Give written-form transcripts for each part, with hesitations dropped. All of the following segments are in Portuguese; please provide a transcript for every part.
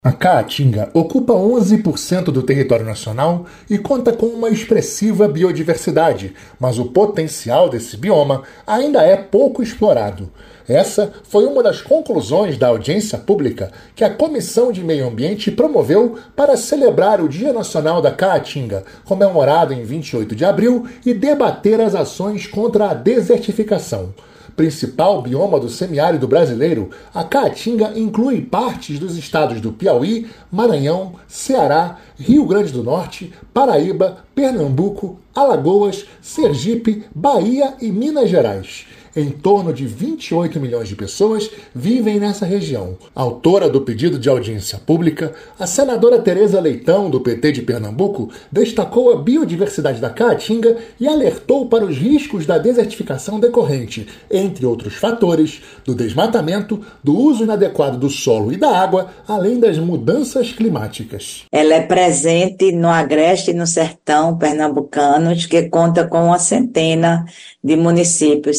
A Caatinga ocupa 11% do território nacional e conta com uma expressiva biodiversidade, mas o potencial desse bioma ainda é pouco explorado. Essa foi uma das conclusões da audiência pública que a Comissão de Meio Ambiente promoveu para celebrar o Dia Nacional da Caatinga, comemorado em 28 de abril, e debater as ações contra a desertificação. Principal bioma do semiárido brasileiro, a Caatinga inclui partes dos estados do Piauí, Maranhão, Ceará, Rio Grande do Norte, Paraíba, Pernambuco, Alagoas, Sergipe, Bahia e Minas Gerais. Em torno de 28 milhões de pessoas vivem nessa região. Autora do pedido de audiência pública, a senadora Tereza Leitão, do PT de Pernambuco, destacou a biodiversidade da Caatinga e alertou para os riscos da desertificação decorrente, entre outros fatores, do desmatamento, do uso inadequado do solo e da água, além das mudanças climáticas. Ela é presente no agreste e no sertão pernambucanos, que conta com uma centena de municípios,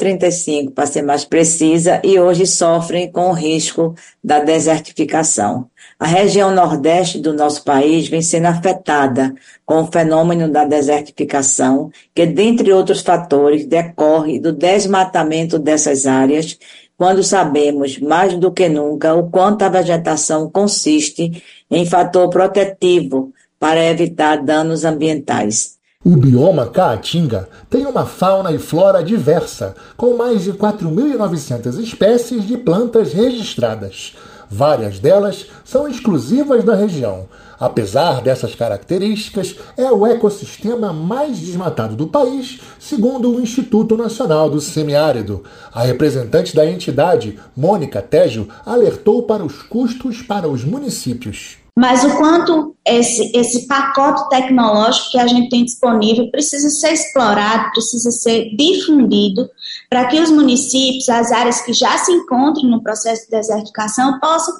135 para ser mais precisa, e hoje sofrem com o risco da desertificação. A região nordeste do nosso país vem sendo afetada com o fenômeno da desertificação, que, dentre outros fatores, decorre do desmatamento dessas áreas, quando sabemos, mais do que nunca, o quanto a vegetação consiste em fator protetivo para evitar danos ambientais. O bioma Caatinga tem uma fauna e flora diversa, com mais de 4.900 espécies de plantas registradas. Várias delas são exclusivas da região. Apesar dessas características, é o ecossistema mais desmatado do país, segundo o Instituto Nacional do Semiárido. A representante da entidade, Mônica Tejo, alertou para os custos para os municípios. Mas o quanto esse pacote tecnológico que a gente tem disponível precisa ser explorado, precisa ser difundido, para que os municípios, as áreas que já se encontram no processo de desertificação, possam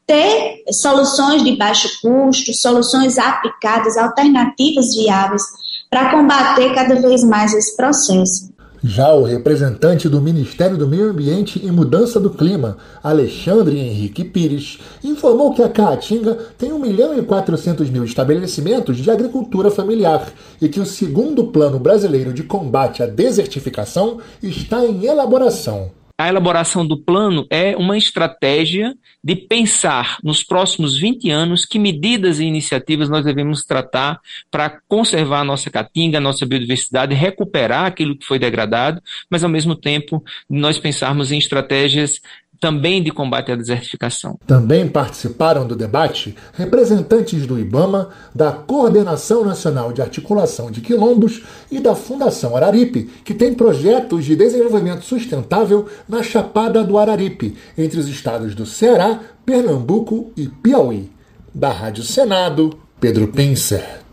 ter soluções de baixo custo, soluções aplicadas, alternativas viáveis, para combater cada vez mais esse processo. Já o representante do Ministério do Meio Ambiente e Mudança do Clima, Alexandre Henrique Pires, informou que a Caatinga tem 1.400.000 estabelecimentos de agricultura familiar e que o segundo Plano Brasileiro de Combate à Desertificação está em elaboração. A elaboração do plano é uma estratégia de pensar nos próximos 20 anos que medidas e iniciativas nós devemos tratar para conservar a nossa caatinga, a nossa biodiversidade, recuperar aquilo que foi degradado, mas ao mesmo tempo nós pensarmos em estratégias também de combate à desertificação. Também participaram do debate representantes do IBAMA, da Coordenação Nacional de Articulação de Quilombos e da Fundação Araripe, que tem projetos de desenvolvimento sustentável na Chapada do Araripe, entre os estados do Ceará, Pernambuco e Piauí. Da Rádio Senado, Pedro Pincer.